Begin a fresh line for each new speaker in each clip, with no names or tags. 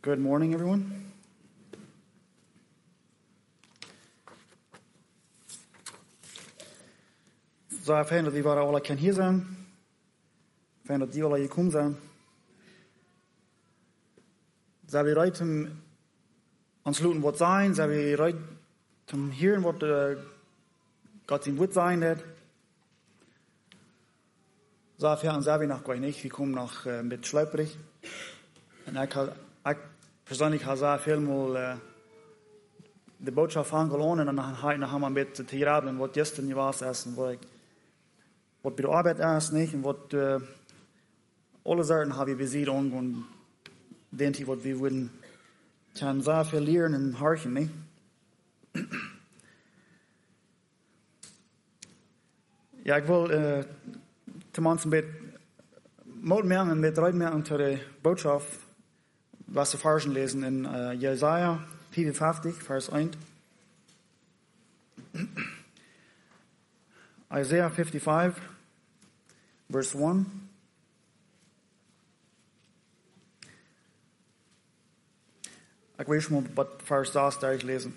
Good morning, everyone. Så er fijn dat die alle kan hier zijn. Fijn dat die alle hier komen zijn. Zijn we rijdt om aansluiten wat zijn. Zijn we rijdt om hier wat God zijn woord zijn dat. Zo ver zijn we nog gar nicht. We komen nog met sluiperig. En ik persoonlijk heb zo veel mal de boodschap aangelopen en dan ga ik nog een beetje te graven wat gisteren was en wat bij de arbeid is, niet? En wat alle zaken hebben we gezien en denk ik wat we willen kan zo veel leren en harken, niet? Ja, ik wil tenminste een beetje moedmerken en met uitmerken tot de boodschap was we versen lesen in Jesaja 54, vers 1. Isaiah 55, verse 1. Ik wil schon mal wat vers daar lezen.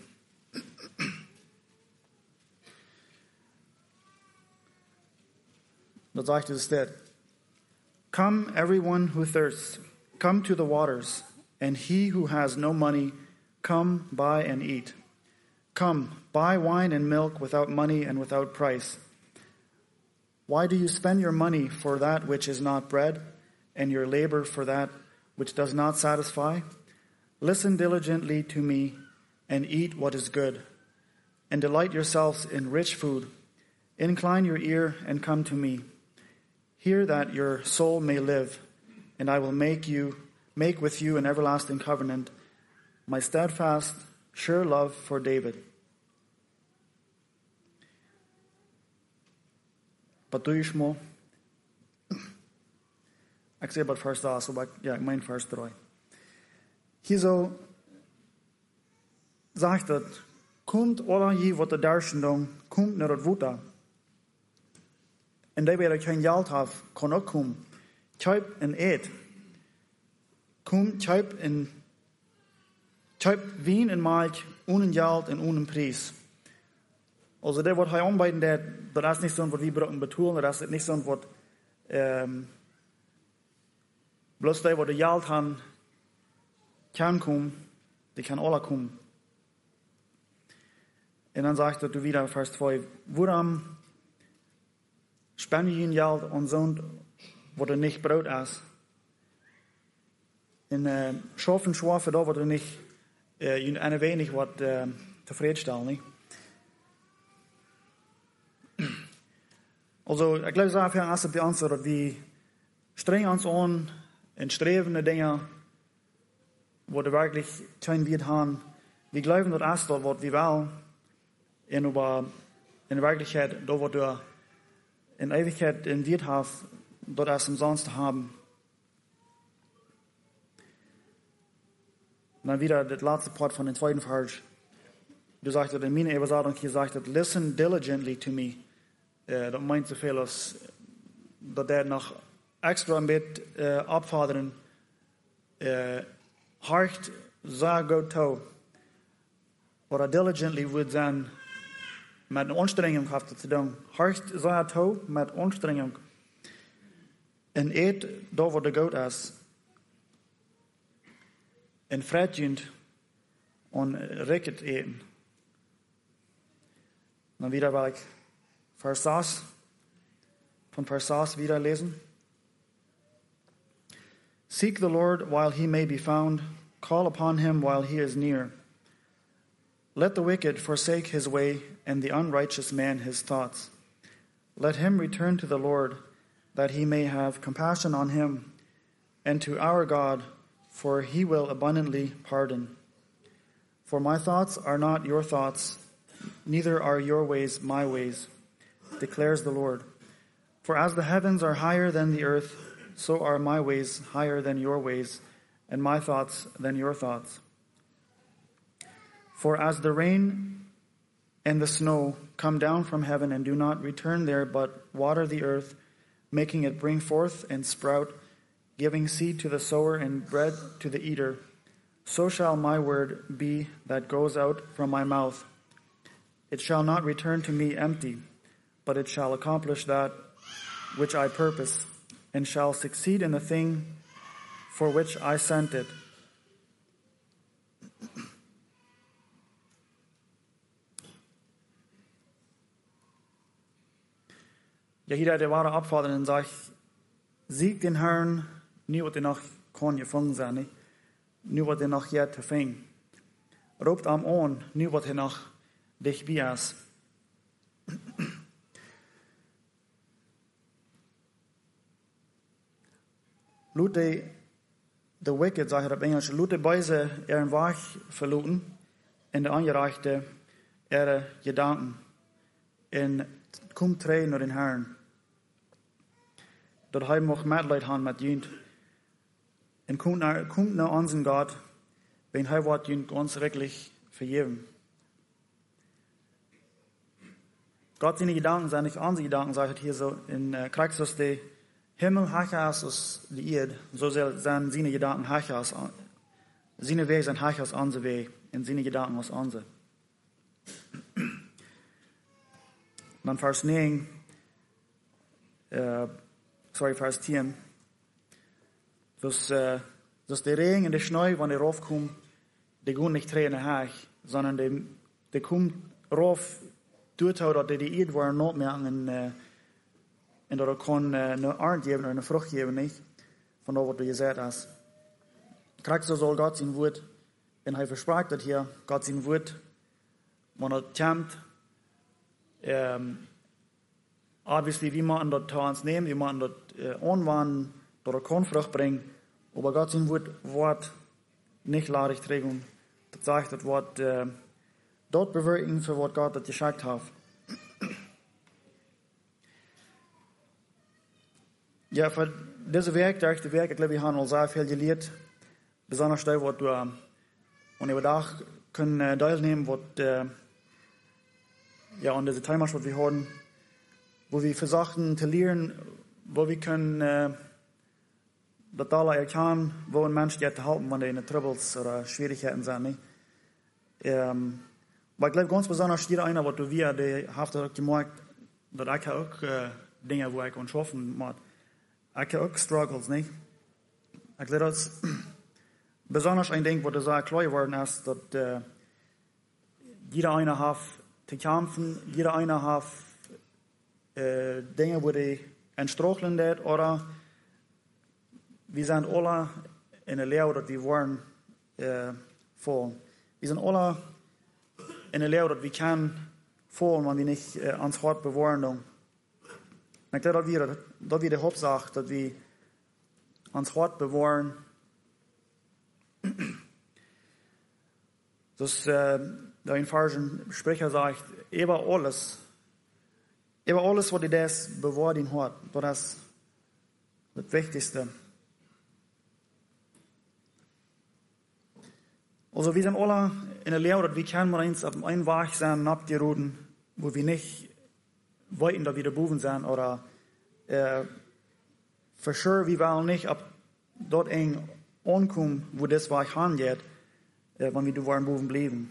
Dat zegt het steeds. Come, everyone who thirsts, come to the waters, and he who has no money, come, buy and eat. Come, buy wine and milk without money and without price. Why do you spend your money for that which is not bread, and your labor for that which does not satisfy? Listen diligently to me, and eat what is good, and delight yourselves in rich food. Incline your ear and come to me. Hear that your soul may live, and I will make with you an everlasting covenant, my steadfast, sure love for David. Wat doe je schmo? Ik zeg wat vers daar, so ik mijn vers 3. Hier zo zegt het, komt alle je wat de darschen doen, komt naar het water. En die waar geen geld heeft, kan ook komen. Koop en eet. Kom, koop wien en melk, ohne geld en ohne prijs. Also der wat hij aanbieden, dat is niet zo'n wat we brauchen betonen, dat is niet zo'n wat bloß die wat de geld hebben, kan komen, die kan alle komen. En dan zegt er wieder, vers 2, waarom spend je geld aan zo'n wat er niet brood is? En schaffen, da wordt er niet een wenig wat tevredenstellen, niet? Also, ik geloof zo ver als het de antwoord dat we streng ons aan en streven naar dingen waar we werkelijk geen wiet hebben. We geloven dat als dat wat we wel en over in de werkelijkheid dat wat we in eeuwigheid in wiet hebben, dat is umsonst te hebben. Dan wieder das letzte Part von den zweiten Vers. Du sagst in meiner Übersetzung hier sagt es, listen diligently to me. Dat meint zoveel als dat der nog extra een beetje opvorderen. Hard zo goed toe. Wat diligently wil zijn met een aanstrenging heeft te doen. Hard zo toe met aanstrenging. En eet dat wat er goed is. En vreedjend en rekket eten. Dan wieder wil ik vers 6, von vers 6 wieder lesen. Seek the Lord while he may be found. Call upon him while he is near. Let the wicked forsake his way, and the unrighteous man his thoughts. Let him return to the Lord, that he may have compassion on him, and to our God, for he will abundantly pardon. For my thoughts are not your thoughts, neither are your ways my ways, declares the Lord. For as the heavens are higher than the earth, so are my ways higher than your ways, and my thoughts than your thoughts. For as the rain and the snow come down from heaven and do not return there, but water the earth, making it bring forth and sprout, giving seed to the sower and bread to the eater, so shall my word be that goes out from my mouth. It shall not return to me empty, but it shall accomplish that which I purpose, and shall succeed in the thing for which I sent it. Ja, hier der wahre Abfordern sagt, sieg den Herrn, nu wat er nog kon gevangen zijn, niet? Nu wat er nog je te vingen. Roept hem aan, nu wat er nog dichtbij is. Laat de wicked, zeg je op Engels, laat de beise een weg verloten en de aangereichte gedanken. En kom terug naar den Herrn. Dat hij mag medelijden hebben met jent. En komt naar onze God, wenn hij wordt jent ons wirklich vergeven. Gott seine Gedanken sind nicht unsere Gedanken, sagt es hier so in Christus, der Himmel höher ist als die Erde, so sind seine Gedanken höher als seine Wege sind höher als unsere Wege und seine Gedanken als unsere. Dan vers 9, vers 10. Dus de regen en de sneeuw, wanneer er afkomt, die gaan niet trainen haag, sondern die komt rauf, doorhouden dat die eet worden niet meer en dat er kan een aard geven of een vrucht geven, niet, van dat wat je gezegd hast. Christus zal God zijn woord, en hij verspraakt dat hier, God zijn woord, wanneer het komt, obviously, wir machen das zu uns nehmen, wir machen das anwenden, dass er keine Frucht bringt, aber Gott sein Wort nicht ladig trägt. Das sagt, das Wort dort bewirken, für was Gott das geschickt hat. Ja, für diese Werk, ich glaube, wir haben sehr viel gelernt, besonders da, was du an überdacht können teilnehmen, was an diese Thema, was wir haben, wo wir versuchen zu lernen, wo wir können das alle erkennen, wo ein Mensch geht helfen, wenn er in Troubles oder Schwierigkeiten sind. Nicht? Aber ich glaube ganz besonders jeder einer, was du wir, der hat gemerkt, dass ich auch Dinge, wo ich schaffen muss. Ich habe auch Struggles, nicht? Ich glaube, das ist besonders ein Ding, wo du sehr klar geworden ist, dass jeder einer hat zu kämpfen, jeder einer hat Dinge, wo die entstrocheln wird, oder wir sind alle in der Lehre, dass wir wollen fallen. Wir sind alle in der Lehre, dass wir können fallen, wenn wir nicht ans Hart bewahren. Ich glaube, dass wir die Hauptsache, dass wir ans Hart bewahren. Das der ein falschen Sprecher sagt, über alles, was die das bewahrt in Hart, das ist das Wichtigste. Also wir sind alle in der Lehre, dass wir können mal eins auf einen Weg sein, abgeroden, wo wir nicht wollten, dass wir da boven sind, oder für sure, wir wollen nicht ab dort eng ankommen, wo das Weg hingeht, wenn wir da waren boven bleiben.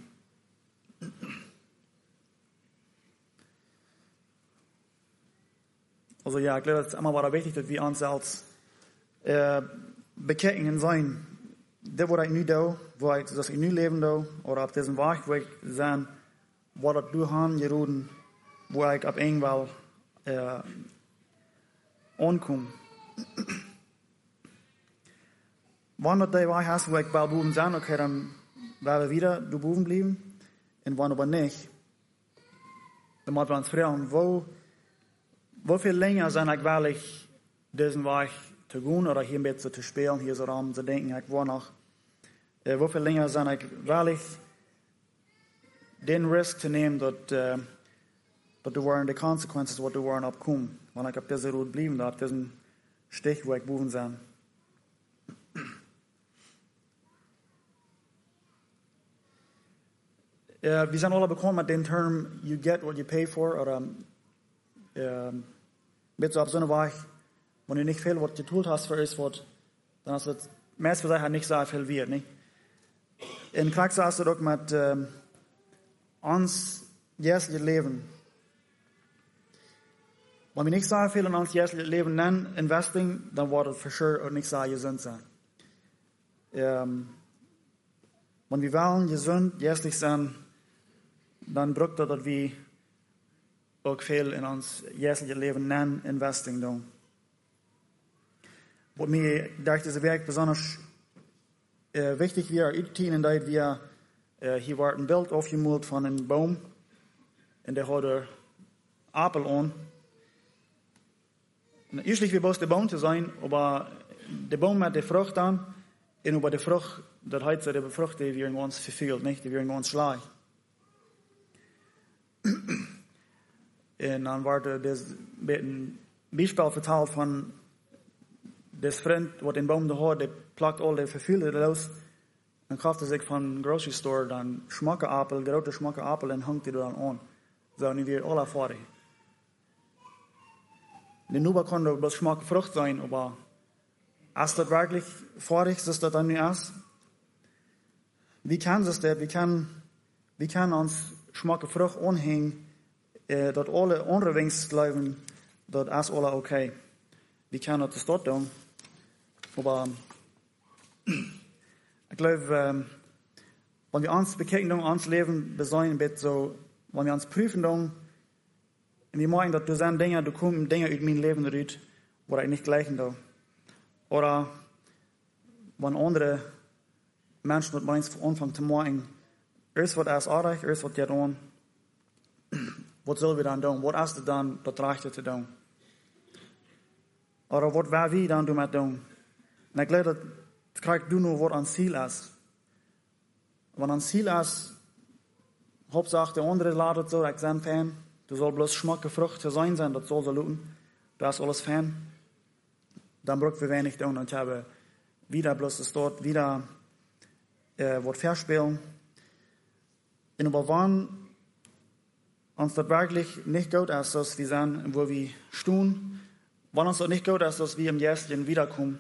Also ja, ich glaube, es ist immer wieder wichtig, dass wir uns als bekennen sein. Das, was ich nu doe, das ich nu leben doe, oder auf diesem Weg, wo ich sein, wo das du haben geroden, wo ich ab irgendwann ankomme. Wenn das der Weg ist, wo ich bei Buben sein, okay, dann werden wir wieder du Buben bleiben. Und wenn aber nicht, dann müssen wir uns fragen, wo viel länger sind ich wirklich diesen Weg zu gehen oder hier ein bisschen zu spielen, hier so rum zu denken, ich war noch, wo viel länger sind ich wirklich den Risk zu nehmen, dass du waren die Konsequenzen, was du waren abkommen, wenn ich auf dieser Route bleiben darf, auf diesen Stich, wo ich buchen sein. Wir sind alle bekommen mit dem Term, you get what you pay for, oder mit so auf so eine Weg, wenn du nicht viel, was du getan hast für das, dann ist es meist für sich nicht so viel wert, nicht? in Krax ist es auch mit uns jährliches Leben. Wenn wir nicht so viel in uns jährliches Leben nennen, investing, dann wird es für sure auch nicht so gesund sein. Wenn wir wollen gesund jährlich sein, dann braucht das, dass wir auch viel in uns jährliches Leben nennen, investing tun. Was mir durch diese Werk besonders wichtig wäre, in dat wir hier wordt ein Bild aufgemalt von einem Baum und der hat einen Apfel an. Usually wir bloß der Baum zu sein, aber der Baum hat die Frucht an und über die Frucht, das heißt, die Frucht, die wir uns verfehlt, nicht, die wir uns schlecht. Und dann wurde das mit ein Beispiel vertelt von das Freund, was den Baum da hat, der plagt alle Verfehlte los und kauft sich von Grocery Store dann Schmackeapfel, gerote Schmackeapfel und hängt die dann an. So, und wir alle fertig. Der Nuber kann doch bloß Schmackfrucht sein, aber ist das wirklich fertig, ist das dann nicht ist? Wie kann das denn? Wie kann uns Schmackfrucht anhängen, dass alle andere Wings bleiben, das ist alle okay? Wie kann das dort tun? Aber ich glaube, wenn wir uns bekennen, uns Leben besäuen, so, wenn wir uns prüfen, und wir meinen, dass du sind Dinge, du kommst Dinge aus meinem Leben raus, wo ich nicht gleichen darf. Oder wenn andere Menschen mit meins anfangen zu meinen, erst wird es artig, erst wird jetzt an, was sollen wir dann tun? Was ist dann das Rechte zu tun? Oder was werden wir dann damit tun? Und ich glaube, das kriegst du nur, was ein Ziel ist. Wenn ein Ziel ist, Hauptsache der andere ladet so, ich bin Fan, du sollst bloß schmacke Frucht zu sein, das soll so luten, du hast alles Fan, dann braucht wir wenig tun. Und ich habe wieder bloß das dort, wieder was verspielen. Und aber wann uns das wirklich nicht gut ist, dass wir sind, wo wir stehen, wenn uns das nicht gut ist, dass wir im Jährlichen wiederkommen,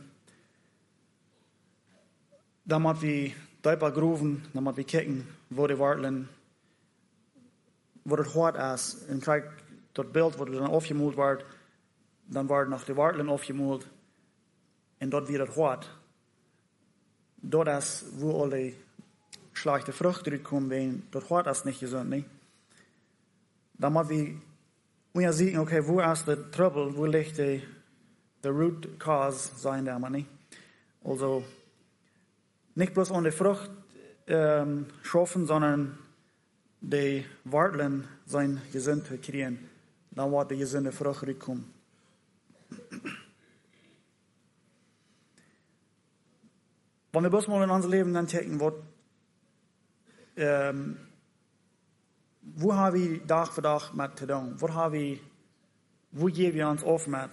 dann müssen wir tiefer grooven, dann müssen wir kicken, wo die Warteln, wo das hart ist. Und krieg das Bild, wo das dann aufgemalt wird, dann wird noch die Warteln aufgemalt. Und dort wird das hart. Dort ist, wo alle schlechte Früchte kommen, wenn das hart ist nicht gesund, nicht? Dann müssen wir sehen, okay, wo ist der Trouble, wo liegt die Root Cause sein der nicht? Also, nicht bloß an der Frucht schaffen, sondern die Warteln sein gesund zu kriegen. Dann wird die gesunde Frucht kommen. Wenn wir bloß mal in unser Leben dann checken, wo haben wir Tag für Tag mit zu tun? Wo geben wir uns auf mit?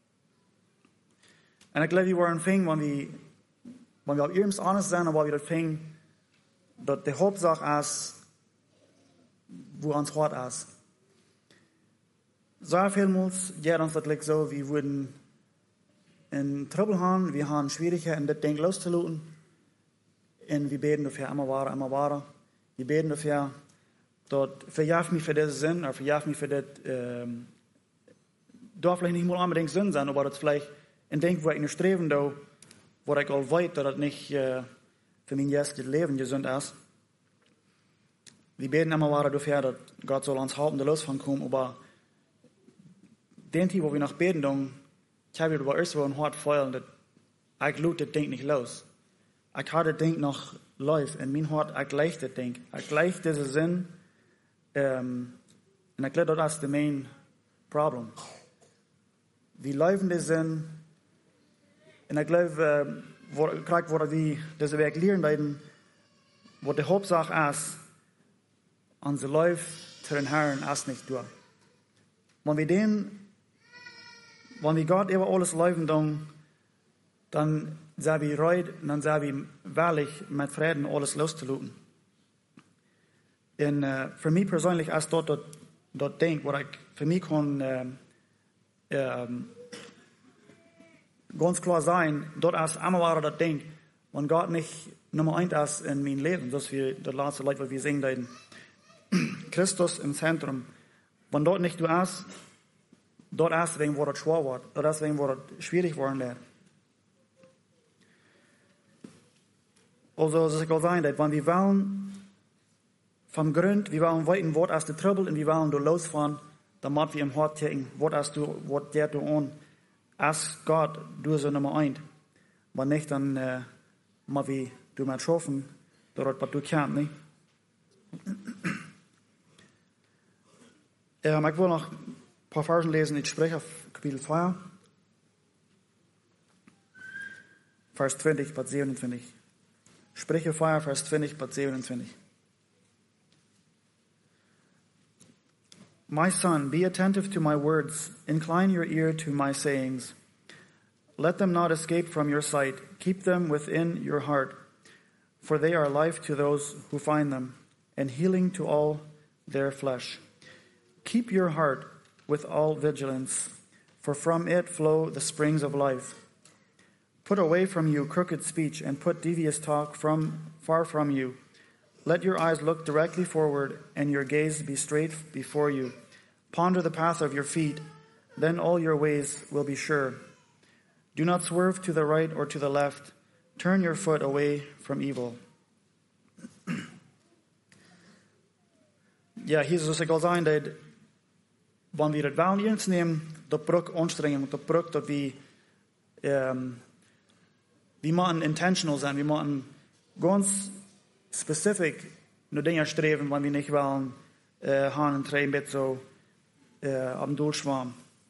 Und ich glaube, wir waren fing, wenn wir auf irgendwas anderes sind, aber wir das fing, dass die Hauptsache ist, wo uns hart ist. So vielmals geht uns das so, wir würden in Trouble haben, wir haben Schwierigkeiten, das Ding loszulassen. Und wir beten dafür immer weiter. Wir beten dafür, dass verjagt mich für das Sinn, oder verjagt mich für das, darf vielleicht nicht mal unbedingt Sinn sein, aber das vielleicht ein Ding, wo ich nicht streben da, wo ich auch weiß, dass das nicht für mein jetziges Leben gesund ist. Wir beten immer weiter dafür, dass Gott soll uns halten, der Lust von kommen, aber den Tag, wo wir noch beten, dann, ich habe über erst ein Hart Feuer, und ich lute das Ding nicht los. Ich habe das Ding noch läuft, in mein Hart, ich gleich das Ding. Ich gleich diesen Sinn, und ich glaube, das ist das main Problem. Wir laufen den Sinn, und ich glaube, wo wir diese Weg lernen werden, wo die Hauptsache ist, unser Lauf zu den Herren ist nicht durch. Wenn wir Gott über alles laufen, dann sind wir reut, und dann sind wir wahrlich mit Frieden alles loszulassen. Und für mich persönlich ist das Ding, wo ich für mich kann ganz klar sein, dort ist immer das Ding, wenn Gott nicht Nummer 1 ist in mijn leven, zoals we de laatste Lied, wat we zingen deden. Christus im Zentrum. Wenn dort nicht du ist, dort ist wegen, wo das schwer wird. Dort ist wegen, wo das schwierig worden wird. Also, es kann sein, dass wenn wir wollen, vom Grund, wir wollen weiten, was ist der Trouble, und wir wollen da losfahren, dann müssen wir im Hart checken, was der du an, als Gott, du ist Nummer 1. Wenn nicht, dann müssen wir du mal schaffen, dort, was du kannst, nicht? Ich will noch ein paar Versen lesen. Ich spreche auf Kapitel 2, Vers 20 bis 27. Spreche 2, Vers 20 bis 27. My son, be attentive to my words. Incline your ear to my sayings. Let them not escape from your sight. Keep them within your heart. For they are life to those who find them, and healing to all their flesh. Keep your heart with all vigilance, for from it flow the springs of life. Put away from you crooked speech, and put devious talk far from you. Let your eyes look directly forward, and your gaze be straight before you. Ponder the path of your feet, then all your ways will be sure. Do not swerve to the right or to the left. Turn your foot away from evil. Ja, hier is het al zijn dat wanneer we het wel eens nemen, dat bruk aanstrengen, dat bruk dat we moeten intentional zijn, we moeten ganz specific naar dingen streven, wanneer we niet willen gaan en trainen met zo op een doel zwemmen.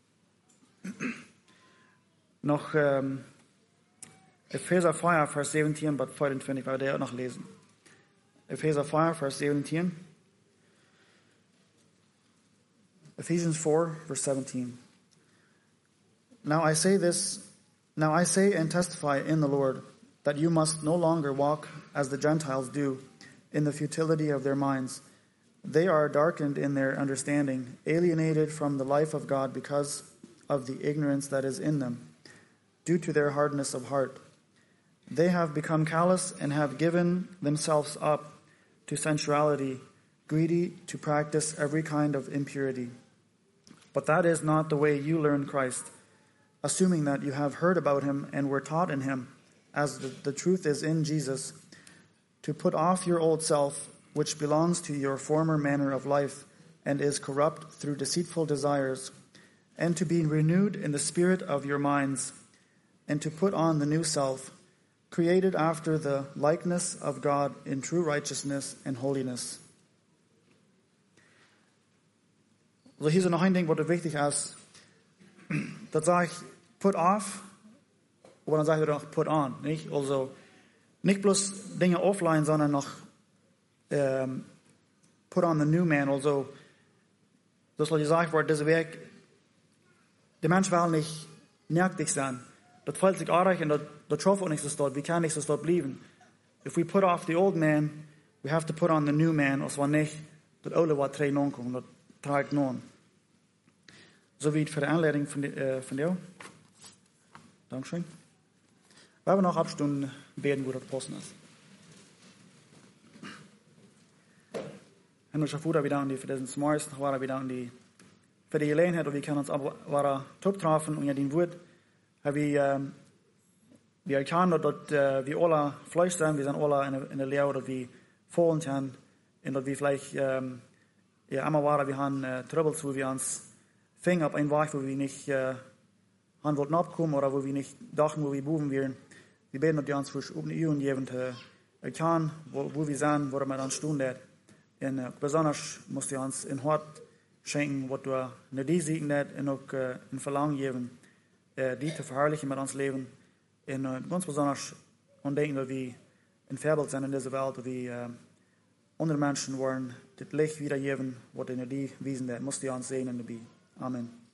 Nog Epheser 4, Vers 17 bis 25, weil wir auch noch lesen. Epheser 4, Vers 17. Ephesians 4, verse 17. Now I say and testify in the Lord, that you must no longer walk as the Gentiles do, in the futility of their minds. They are darkened in their understanding, alienated from the life of God because of the ignorance that is in them, due to their hardness of heart. They have become callous and have given themselves up to sensuality, greedy to practice every kind of impurity. But that is not the way you learned Christ, assuming that you have heard about him and were taught in him, as the truth is in Jesus, to put off your old self, which belongs to your former manner of life and is corrupt through deceitful desires, and to be renewed in the spirit of your minds, and to put on the new self, created after the likeness of God in true righteousness and holiness. Also hier ist noch ein Ding, was wichtig ist. Das sage ich, put off, aber dann sage ich auch put on. Nicht? Also nicht bloß Dinge offline, sondern noch put on the new man. Also das, was gesagt wurde, diese Weg, der Mensch will nicht nackt sein. Das fällt sich auch und das schafft auch nicht so dort. Wir können nicht so dort bleiben. If we put off the old man, we have to put on the new man. Als wir nicht das Alte, was trägt nun kommt, das trägt nun. So wie für die Anleitung von dir. Dankeschön. Wir haben noch Abstunden beten, wo das passen ist. Henry Schafuda, wir danken dir für diesen Smars, wir danken dir für die Gelegenheit, und wir können uns aber top treffen und ja den Wort. Wir erkennen, dass wir alle Fleisch sind, wir sind alle in der Lehre, dass wir fallen können, und dass wir vielleicht immer waren, wir haben Troubles, wo wir uns fingen auf einen Weg, wo wir nicht haben wollten abkommen, oder wo wir nicht dachten, wo wir buchen werden. Wir beten, dass die uns für eine Übung geben, erkennen, wo wir sind, wo wir dann stehen. Und besonders musst du uns in Hort schenken, was du nicht die siegen und auch in Verlangen geben, die zu verherrlichen mit uns Leben. Und ganz besonders denken, dass wir ein Vorbild sind in dieser Welt, dass wir andere Menschen wollen, das Licht wiedergeben, was in die wiesen, das musst du uns sehen in der Bibel. Amen.